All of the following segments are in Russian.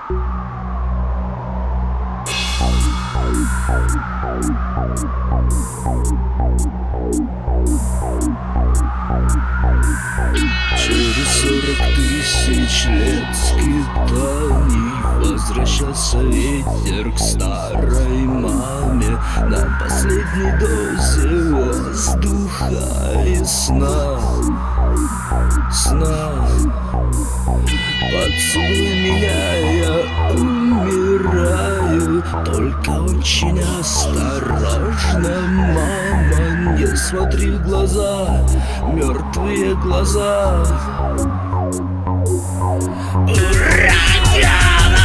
Через 40 тысяч лет скитаний возвращался ветер к старой маме на последней дозе воздуха и сна. Поцелуй меня, я умираю, только очень осторожно, мама, не смотри в глаза, мертвые глаза. Ура, Диана!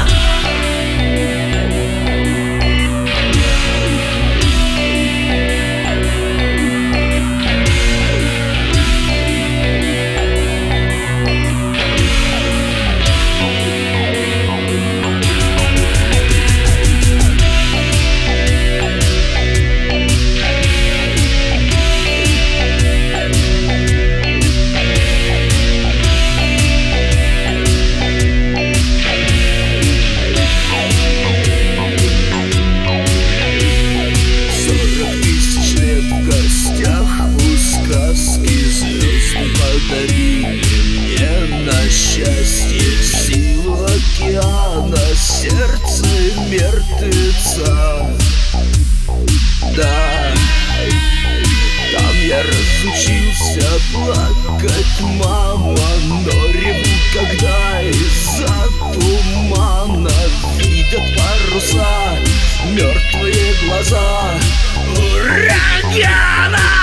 Подарили мне на счастье силу океана, сердце мертвеца. Да, там я разучился плакать, мама, но реву, когда из-за тумана видят паруса мертвые глаза. Ура, Диана!